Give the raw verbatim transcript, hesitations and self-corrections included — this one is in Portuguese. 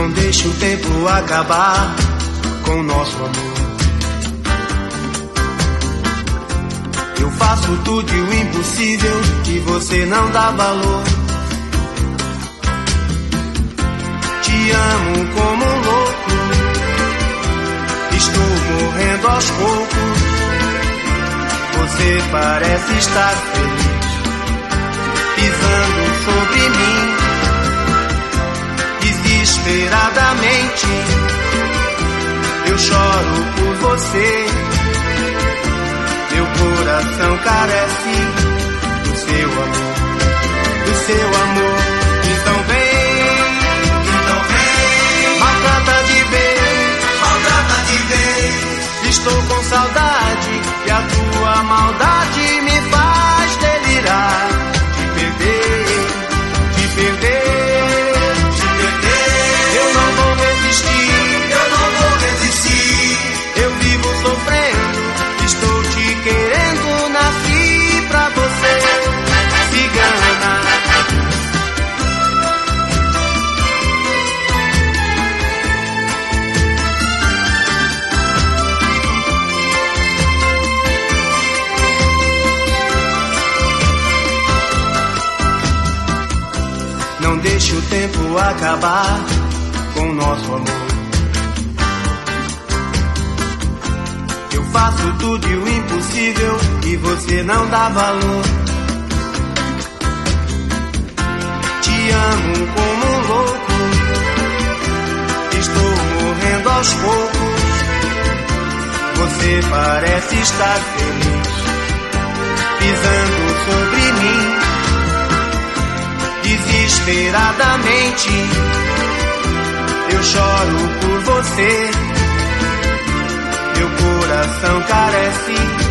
Não deixe o tempo acabar com o nosso amor. Eu faço tudo e o impossível e você não dá valor. Te amo como um louco, estou morrendo aos poucos. Você parece estar feliz, pisando sobre mim. Desesperadamente eu choro por você. Meu coração carece do seu amor, do seu amor. Então vem, então vem, maltrata de vez, maltrata de vez. Estou com saudade e a tua maldade me faz delirar. Te perder, te perder, te perder. Eu não vou resistir, eu não vou resistir. Eu vivo sofrendo, estou te querendo, nasci pra você, cigana. Não deixe o tempo acabar com o nosso amor. Eu faço tudo e o impossível e você não dá valor. Te amo como um louco, estou morrendo aos poucos. Você parece estar feliz, pisando sobre mim. Desesperadamente eu choro por você. Meu coração carece